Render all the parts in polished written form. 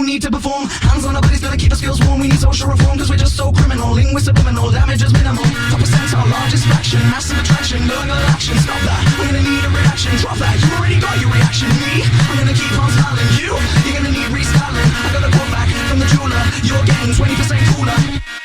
need to perform. Hands on our bodies, gotta keep the skills warm. We need social reform, cause we're just so criminal. Linguist subliminal, damage is minimal. Top percent's our largest fraction. Massive attraction, going on action. Stop that, we're gonna need a reaction. Drop that, you already got your reaction. Me, I'm gonna keep on styling. You're gonna need restyling. I got a quote back from the jeweler. You're getting 20% cooler.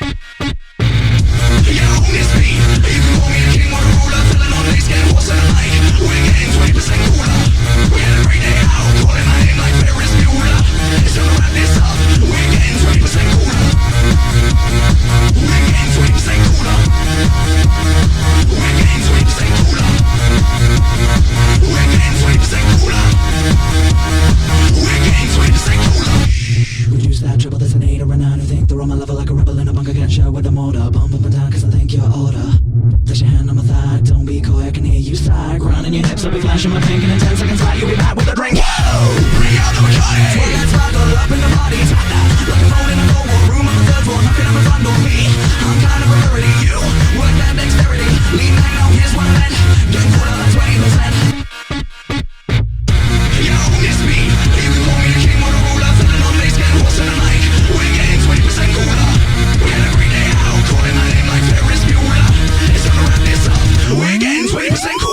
You know who this be? You can call me a king or a ruler. Filling on these get horse in the mic. We're getting 20% cooler. We had a great day out, calling my name like Ferris Bueller. It's time to wrap this up. We're getting 20% cooler. We're getting 20% cooler. We're getting 20% cooler. We're getting 20% cooler. We're getting 20% cooler. Reduce that triple, there's an 8 or a 9 who think they're on my level like a rebel in a bunker. Get shot with a mortar. Bump up and down cause I think you're older. Place your hand on my thigh, don't be coy, I can hear you sigh. Grinding your hips, I'll be flashing my pink, and in 10 seconds flat, you'll be back with a drink. Whoa! Bring out the Bacardi! Swing that sparkle up in the party. Tap that, like a phone in a cold war room on the third floor, knocking on the front door. Me, I'm kind of a rarity. You, work that dexterity. Lean back now, here's what I meant. Get caught up 20%. You know who this be? You can call me a king or a ruler. Filling on bass, getting horse in the mic. We're getting 20% cooler. We had a great day out, calling my name like Ferris Bueller. It's time to wrap this up. We're getting 20% cooler.